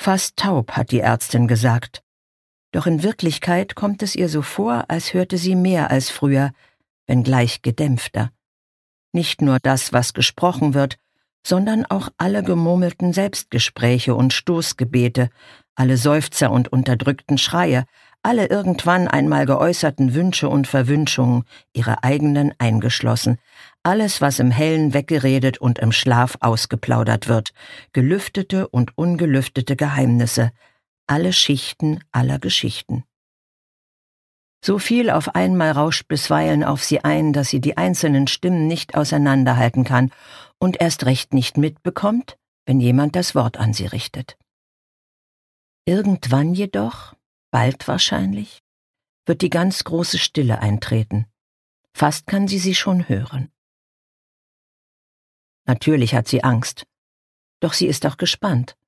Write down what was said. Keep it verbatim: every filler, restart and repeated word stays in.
Fast taub, hat die Ärztin gesagt. Doch in Wirklichkeit kommt es ihr so vor, als hörte sie mehr als früher, wenngleich gedämpfter. Nicht nur das, was gesprochen wird, sondern auch alle gemurmelten Selbstgespräche und Stoßgebete, alle Seufzer und unterdrückten Schreie, alle irgendwann einmal geäußerten Wünsche und Verwünschungen, ihre eigenen eingeschlossen, alles, was im Hellen weggeredet und im Schlaf ausgeplaudert wird, gelüftete und ungelüftete Geheimnisse, alle Schichten aller Geschichten. So viel auf einmal rauscht bisweilen auf sie ein, dass sie die einzelnen Stimmen nicht auseinanderhalten kann und erst recht nicht mitbekommt, wenn jemand das Wort an sie richtet. Irgendwann jedoch, bald wahrscheinlich, wird die ganz große Stille eintreten. Fast kann sie sie schon hören. Natürlich hat sie Angst, doch sie ist auch gespannt.